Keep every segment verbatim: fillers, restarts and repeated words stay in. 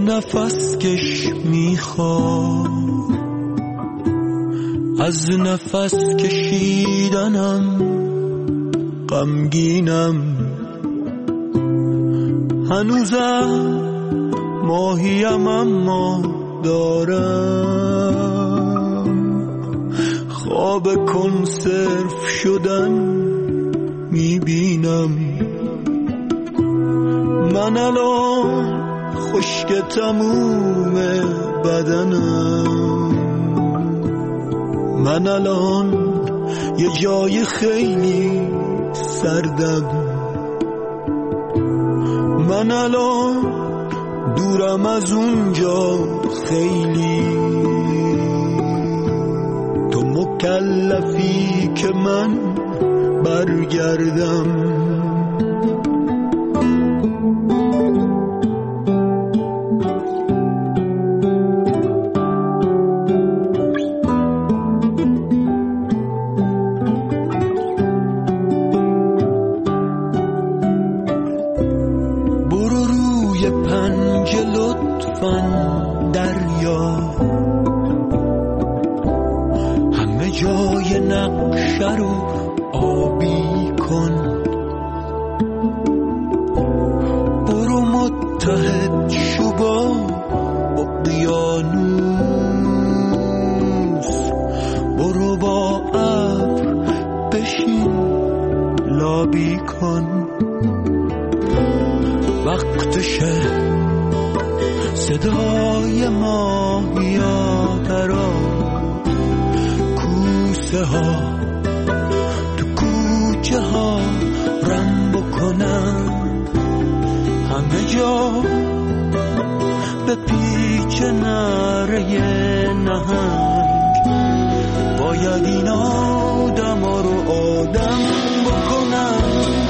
نفس کش میخواد، از نفس کشیدنم غمگینم، هنوزم ماهیم اما دارم خواب کنسرو شدن میبینم. من الان خشک تموم بدنم، من الان یه جای خیلی سردم، من الان دورم از اونجا خیلی. تو مکلفی که من برگردم. صدای ماهیا درا کوسه ها تو کوچه ها رم بکنن، همه جا به پیچ نره نهنگ. باید این آدم ها رو آدم بکنن.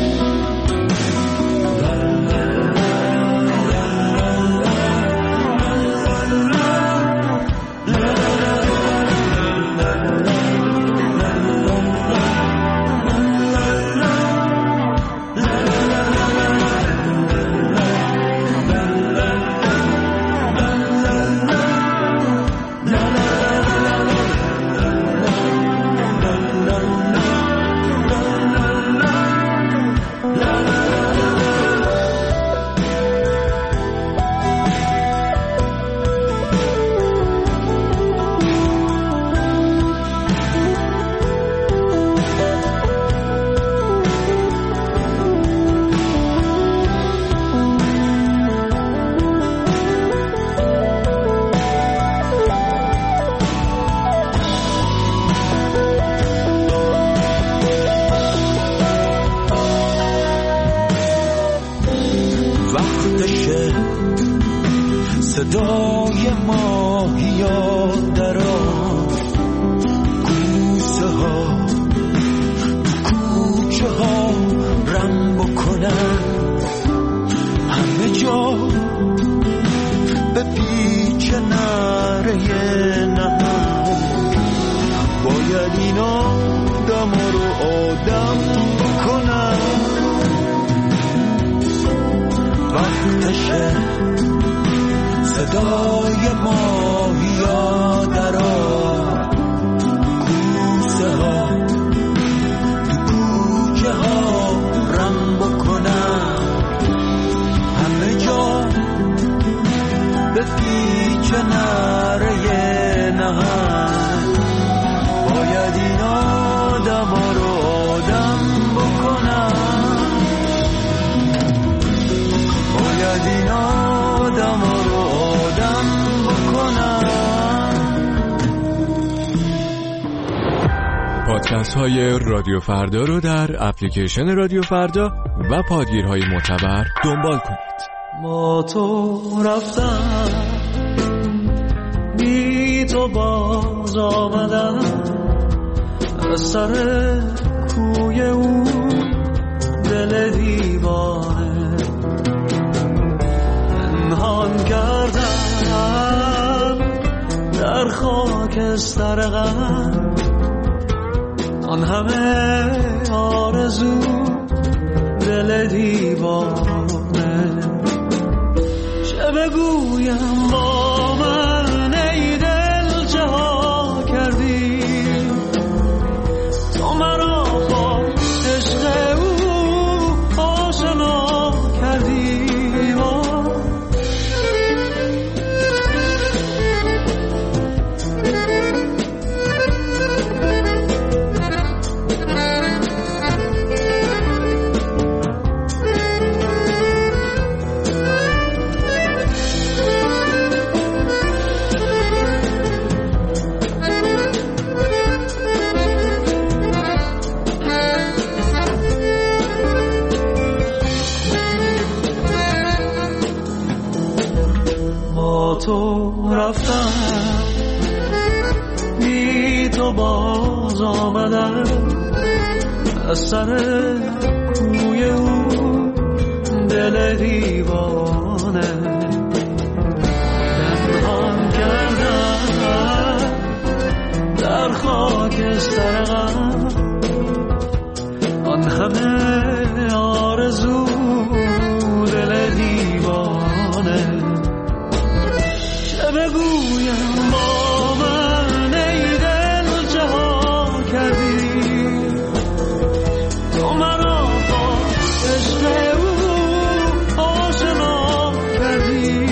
صدای ماهیا درا کوسه ها تو کوچه ها رم بکنن، همه جا به پیچ نره نهنگ. باید این آدم ها رو آدم بکنن. وقتشه صدای ماهیا درا کوسه ها تو کوچه ها رم بکنن، همه جا به پیچ نره نهنگ. باید این آدم ها رو آدم بکنن. باید این آدم ها رو آدم بکنن. پادکست های رادیو فردا رو در اپلیکیشن رادیو فردا و پادگیرهای معتبر دنبال کنید. ما تو رفتم بی تو باز آمدم، از سر کوی او دل دیوانه پنهان کردم در خاکستر غم. آن همه آرزو دل دیوانه، چه بگویم با من ای دل چه ها کردی تو مرا با عشق او آشنا کردی تو رفتم بی تو باز آمدم از سر کوی او دل دیوانه پنهان کردم در خاک سر غم آن همه آرزو دل دیوانه بگویم با من ای دل چه ها کردی تو مرا با عشق او آشنا کردی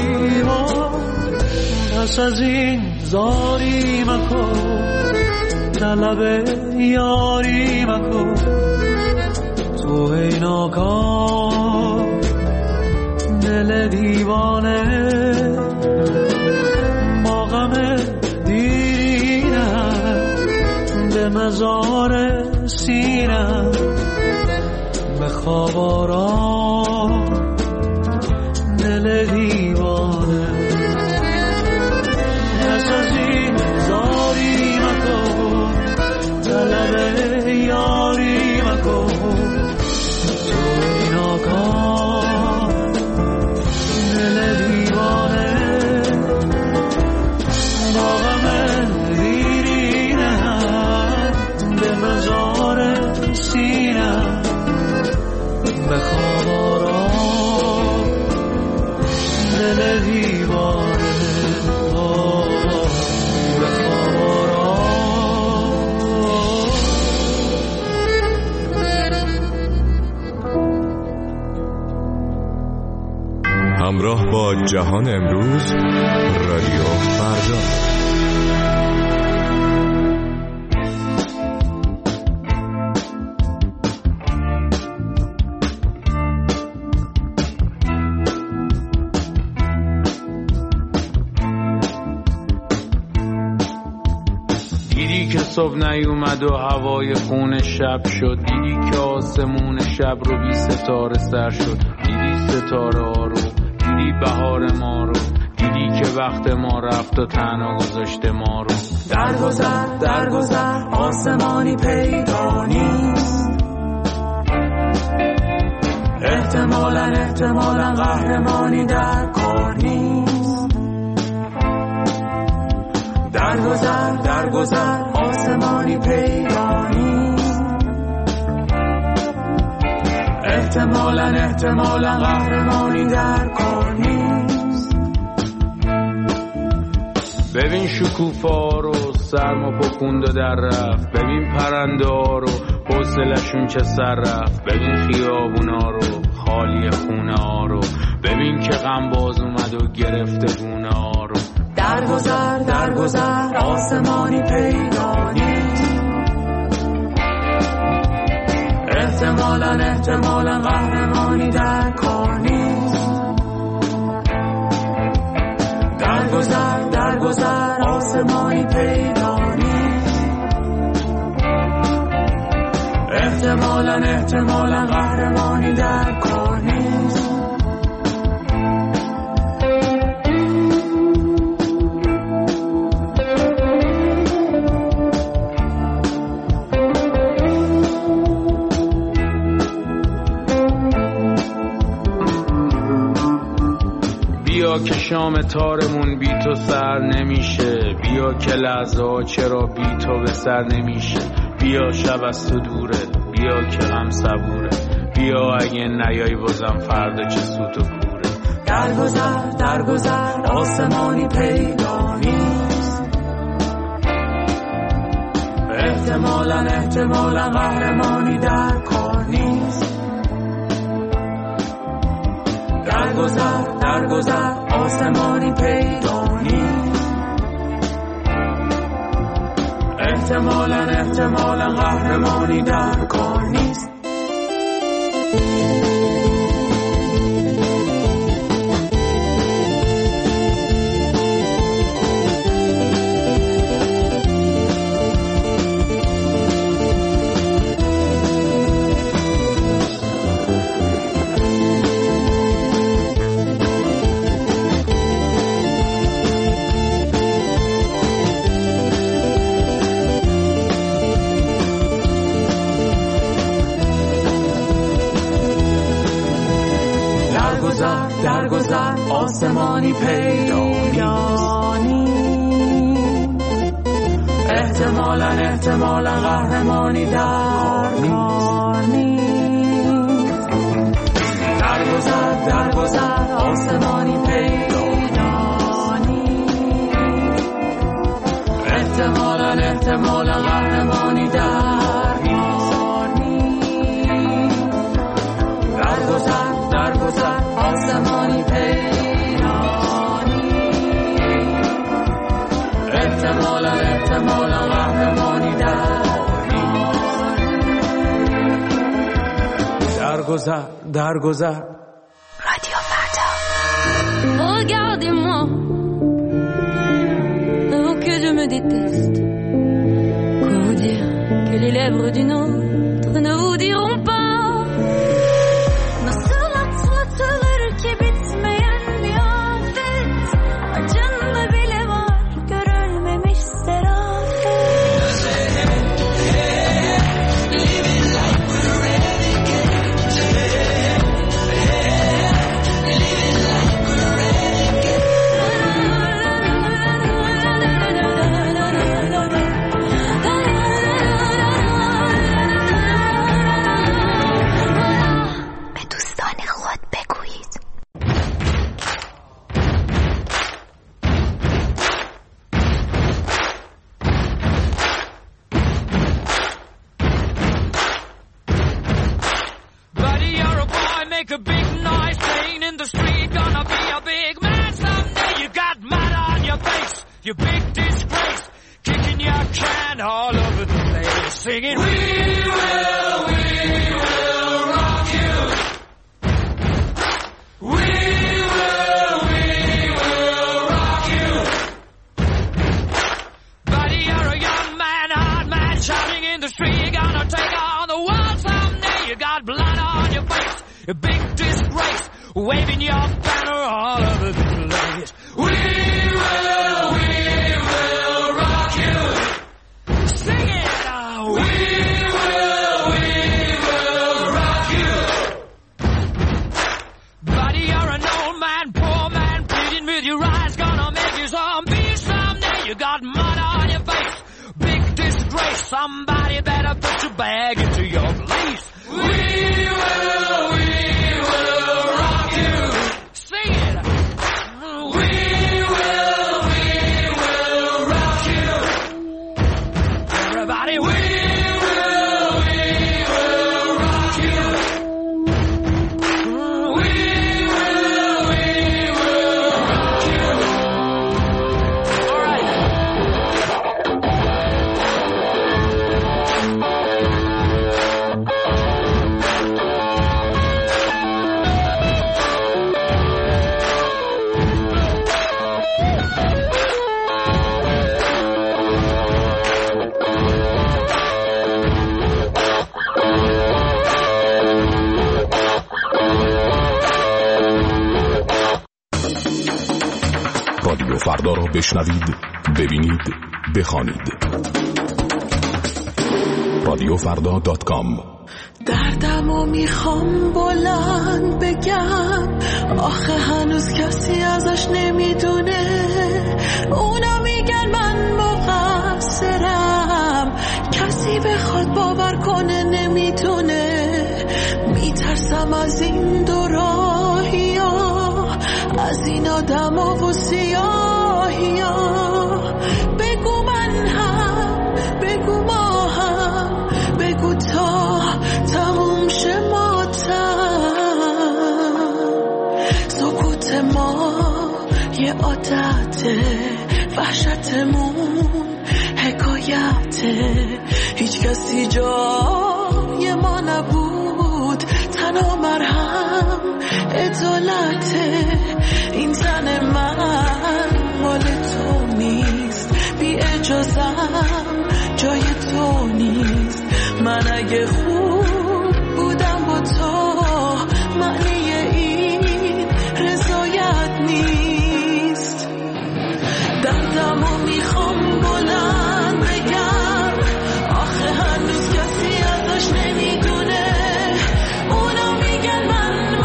پس از این زاری مکن طلب یاری مکن تو ای ناکام دل دیوانه به مزار سینم به خواب آرام دل دیوانه پس از این زاری مکن طلب یاری مکن تو این آکام دل دیوانه با غم مزار سینم به خواب آرام دل دیوانه به خواب آرام. همراه با جهان امروز رادیو فردا. صبح نیومد و هوای خون شب شد دیدی که آسمون شب رو بی ستاره سر شد دیدی ستاره ها رو دیدی بهار ما رو دیدی که وقت ما رفت و تنها گذاشته ما رو درگذر درگذر آسمانی پیدا نیست احتمالاً احتمالاً قهرمانی در کار نیست درگذر درگذر آسمانی پیدا نیست احتمالاً احتمالاً قهرمانی در کار نیست ببین شکوفا رو سرما پکوند و در رفت ببین پرنده ها رو حوصله‌شون چه سر رفت ببین خیابونا رو خالی خونه ها رو ببین که غم باز اومد و گرفته گونه ها رو درگذر درگذر آسمانی پیدا نیست احتمالاً احتمالاً قهرمانی در کار نیست درگذر درگذر آسمانی پیدا نیست احتمالاً احتمالاً قهرمانی در کار نیست بیا که شام تارمون بی تو سر نمیشه بیا که لحظه ها چرا بی تو به سر نمیشه بیا شب از تو دوره بیا که غم صبوره بیا اگه نیای بازم فردا چه سوت و کوره درگذر درگذر آسمانی پیدا نیست. احتمالاً احتمالاً قهرمانی در کار نیست. درگذر درگذر آسمانی پیدا نیست. احتمالاً احتمالاً قهرمانی در کار نیست. درگذر آسمانی پیدا نیست. احتمالاً احتمالاً قهرمانی در کار نیست. درگذر درگذر آسمانی پیدا نیست. احتمالاً احتمالاً قهرمانی در کار نیست. درگذر درگذر آسمانی پیرانی. احتمالاً احتمالاً قهرمانی داری. درگذر درگذر رادیو فردا. Regardez-moi, oh que je me déteste. Quoi vous dire que les lèvres d'une autre ne vous diront pas. You big disgrace, kicking your can all over the place, singing, we will, we will rock you. We will, we will rock you. Buddy, you're a young man, hard man, shouting in the street, you're gonna take on the world someday. You got blood on your face, a big disgrace, waving your banner all over the place. We will, we you got mud on your face, big disgrace. Somebody better put your bag into your place. We will, we will rock you. Sing it. We will, we will rock you. Everybody, we will, we will rock you. We will, we will rock you. All right. رادیو فردا را بشنوید، ببینید، بخوانید. رادیو فردا دات کام. دردمو میخوام بلند بگم، آخه هنوز کسی ازش نمیدونه. اونا میگن من مقصرم، کسی بخواد باور کنه نمیتونه. میترسم از این دو راهیا، یه عادته، وحشتمون حکایته، هیچ کسی جای ما نبود، تنها مرهم عدالته. این تن من مال تو نیست، بی اجازم جای تو نیست. من اگه خوب بودم با تو، معنی این رضایت نیست. دردمو میخوام بلند بگم، آخه هنوز کسی ازش نمیدونه. اونا میگن من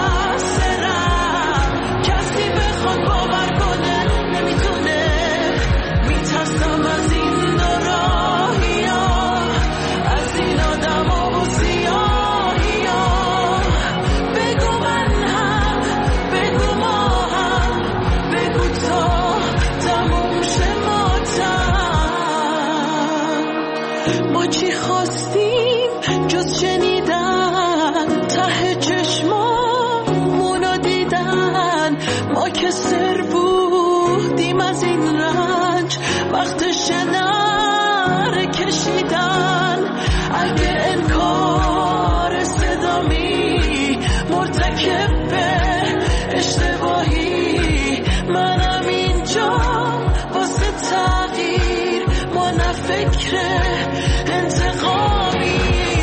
مقصرم، کسی بخواد باور کنه نمیتونه. میترسم از این دو راهی ها، از این آدم ها و سیاهی ها. بگو من هم، بگو ما هم، بگو تا تموم شه ماتم. ما چی خواستیم جز شنیدن، ته چشمامونو دیدن. ما که سر بودیم از این رنج، وقتش نره کشیدن. اگه انکار صدامی مرتکب به اشتباهی، منم اینجا واسه تغییر، ما نه فکر انتقامی.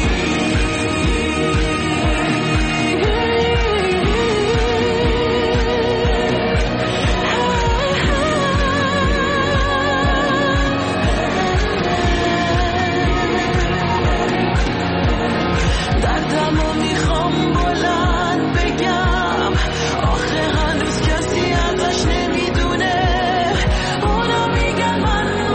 دردمو میخوام بلند بگم، آخه هنوز کسی ازش نمیدونه. اونا میگن من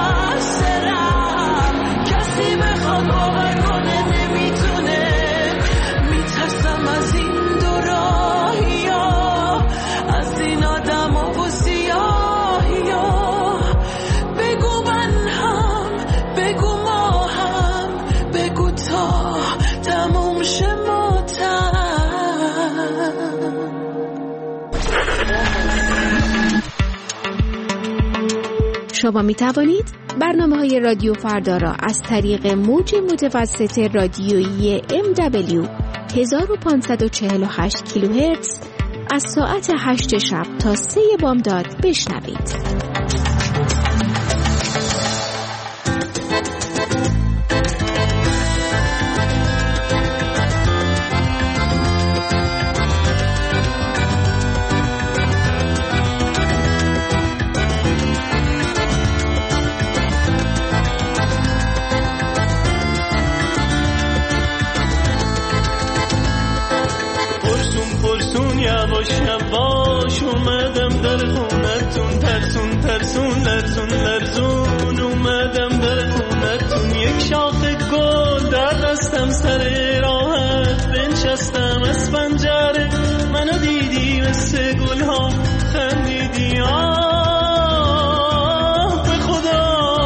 مقصرم، کسی بخواد باور کنه نمیتونه. میترسم از این دو راهی ها، از این آدم ها و سیاهی ها. بگو من هم، بگو ما هم، بگو تا تموم شه ماتم. شما می توانید برنامه های رادیو فردا را از طریق موج متوسط رادیویی ام دبلیو هزار و پانصد و چهل و هشت کیلوهرتز از ساعت هشت شب تا سه بامداد بشنوید. باش اومدم در خونتون، ترسون ترسون لرزون لرزون اومدم در خونتون. یک شاخه گل در دستم، سر راحت بنشستم از پنجره. منو دیدی مثل گل ها خندیدی، آه به خدا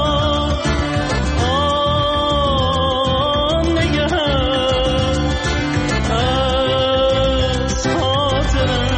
آه نگهت از خاطرم.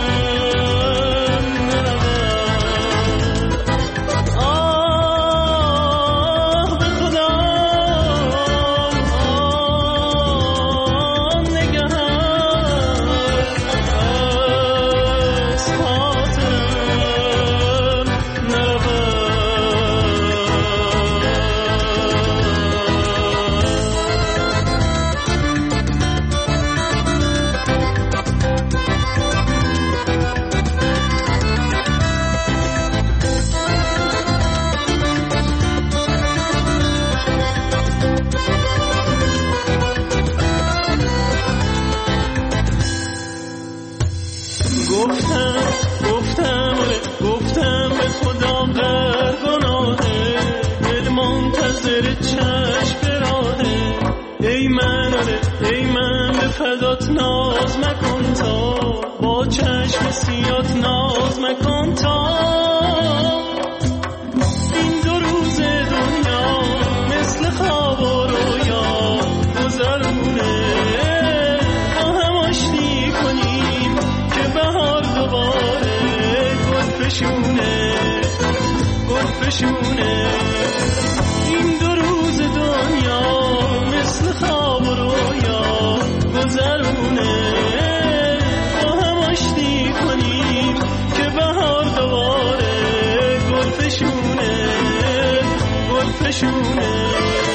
نشونه.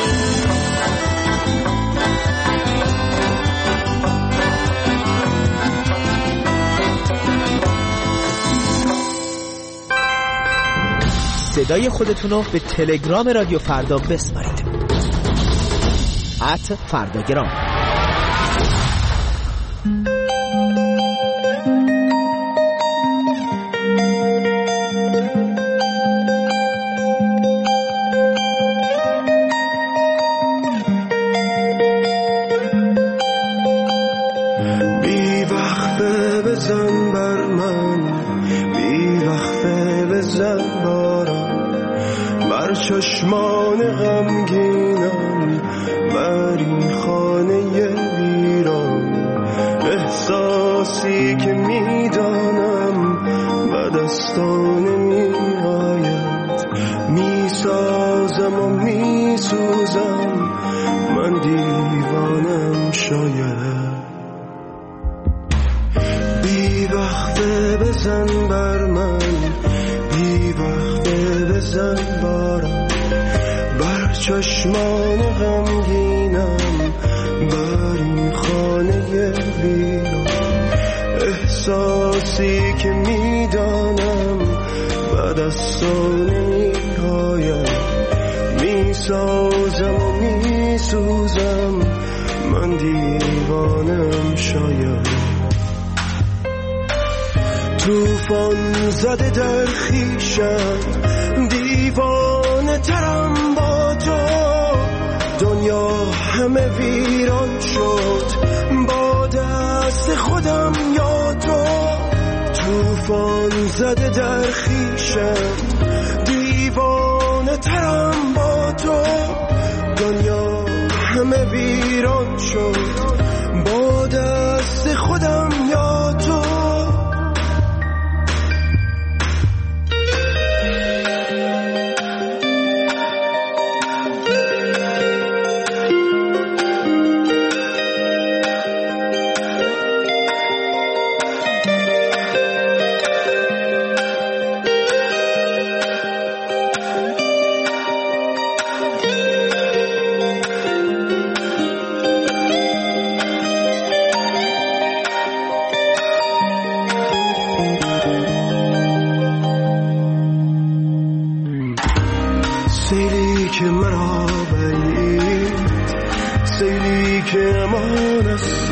صدای خودتون رو به تلگرام رادیو فردا بسپارید. ات فرداگرام. بی وقفه بزن بر من، بی وقفه بزن بارم، بر چشمان غمگینم، بر این خانه ویران. احساسی که میدانم به دستان میآید، میسازم و میسوزم، من دیوانم شاید. بی وقفه بزن بر من، بی وقفه بزن بارم، بر چشمان غمگینم، بر این خانه ویران. احساسی که میدانم به دستان میآید، میسازم و میسوزم، من دیوانم شاید. توفان زده در خیشم، دیوانه ترم با تو، دنیا همه ویران شد با دست خودم یا تو. توفان زده در خیشم، دیوانه ترم با تو، دنیا همه ویران شد با دست خودم یا تو. سیلی که مرا بلید، سیلی که امان است،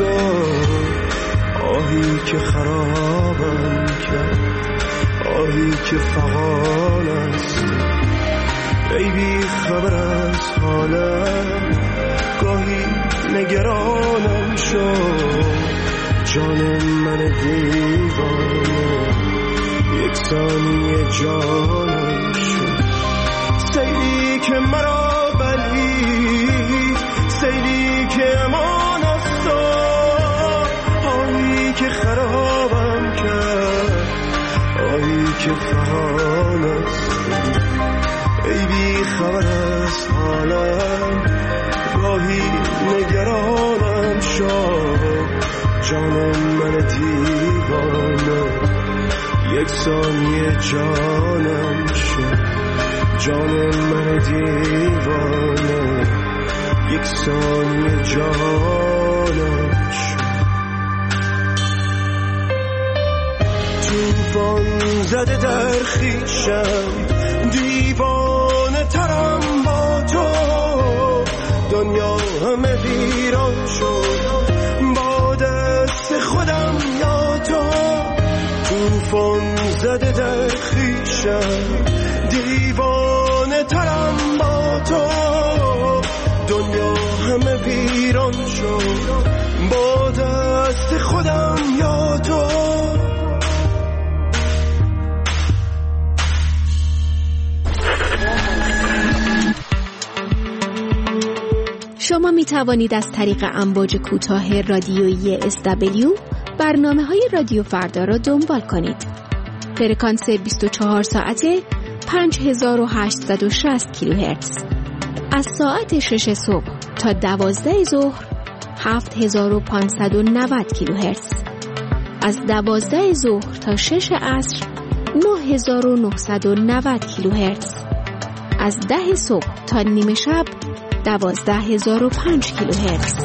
آهی که خرابم کرد، آهی که فغان است. ای بی خبر از حالم، گاهی نگرانم شد، جان من دیوانه یک ثانیه جانم شد. سیلی که مرا بلید، سیلی که امان است، آهی که خرابم کرد، آهی که فغان است. ای بی خبر از حالم، گاهی نگرانم شد، جان من دیوانه یک ثانیه جانم شد، جان من دیوانه یک ثانیه جانم شد. توفان زده در خیشم، دیوانه ترم با تو، دنیا همه ویران شد با دست خودم یا تو. توفان زده در خیشم، دیوانه ترم با تو، دنیا همه ویران شد با دست خودم یا تو. شما می توانید از طریق امواج کوتاه رادیویی اس دبلیو برنامه های رادیو فردا را دنبال کنید. فرکانس بیست و چهار ساعته پنج هزار و هشتصد و شصت کیلوهرتز. از ساعت شش صبح تا دوازده ظهر هفت هزار و پانصد و نود کیلوهرتز. از دوازده ظهر تا شش عصر نه هزار و نهصد و نود کیلوهرتز. از ده صبح تا نیمه شب دوازده هزار و پنج کیلوهرتز.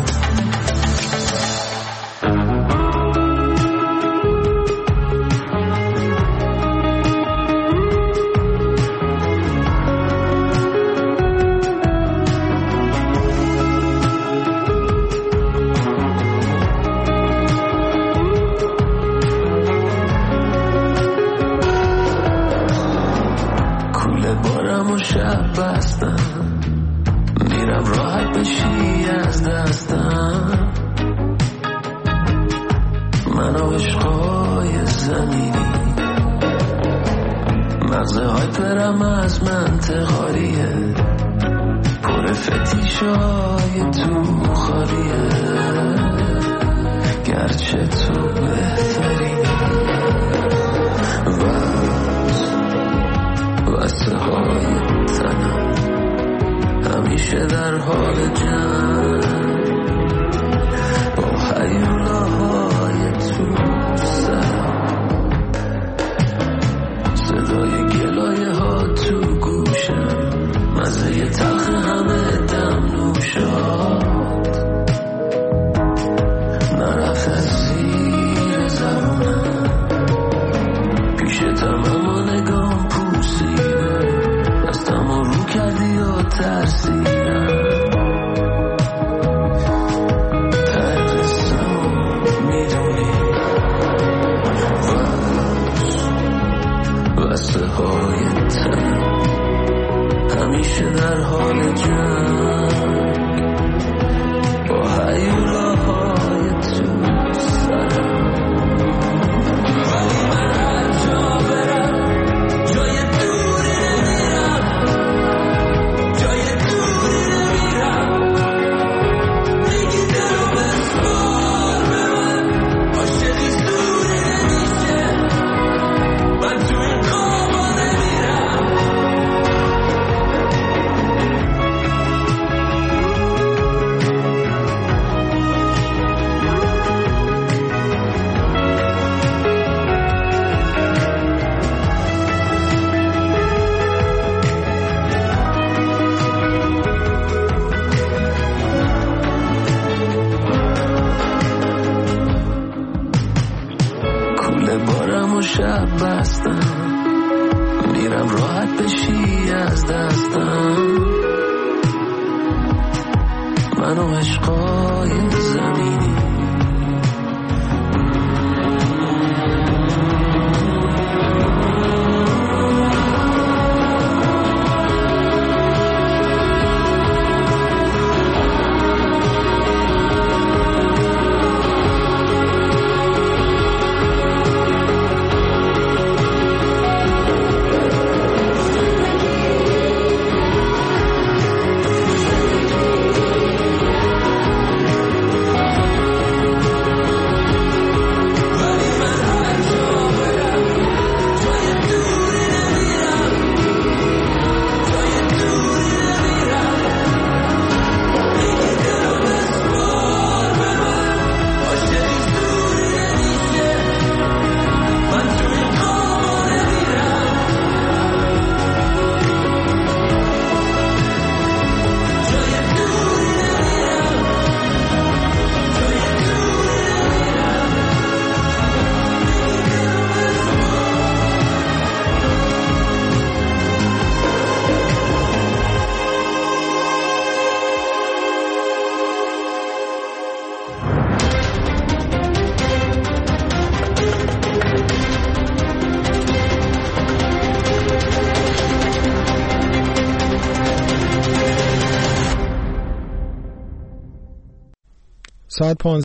ساعت